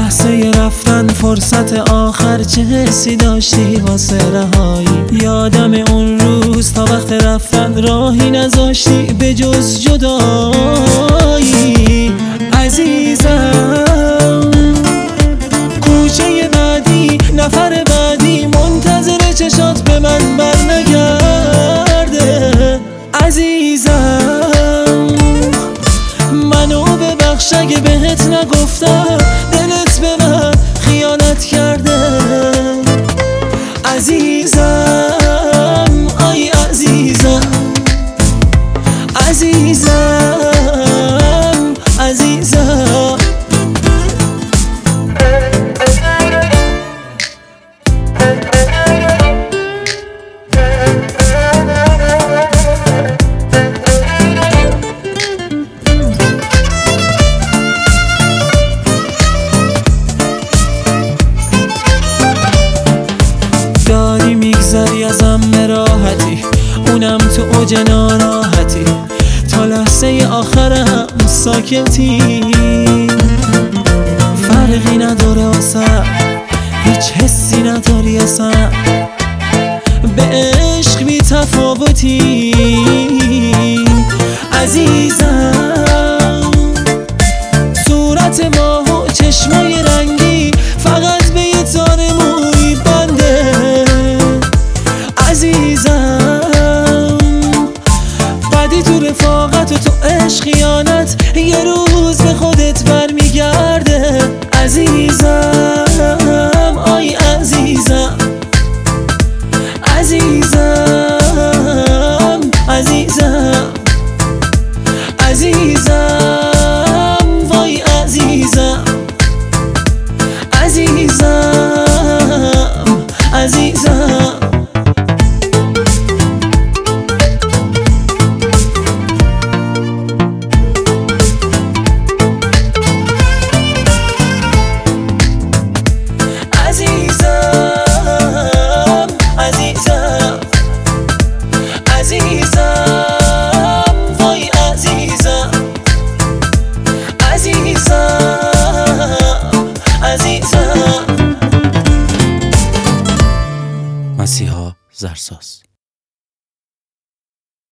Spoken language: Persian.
لحظه رفتن فرصت آخر چه حسی داشتی واسه رهایی؟ یادم اون روز تا وقت رفتن راهی نذاشتی به جز جدایی. عزیزم کوچه بعدی نفر بعدی منتظر چشات به من برنگرده. عزیزم منو ببخش اگه بهت نگفتم دلت به من خیانت کرده. عزیزم آی عزیزم عزیزم عزیزم. داری میگذری ازم به راحتی، اونم تو اوج ناراحتی، تا لحظه آخرم ساکتی. فرقی نداره واسم، هیچ حسی نداری اصلا، به عشق بی تفاوتی. عزیزم صورت ماه و چشمای رنگی فقط به یه تار موی بنده. عزیزم بعدی تو رفاقت و تو عشق خیانت یه روز به خودت برمیگرده. عزیزم آی عزیزم عزیزم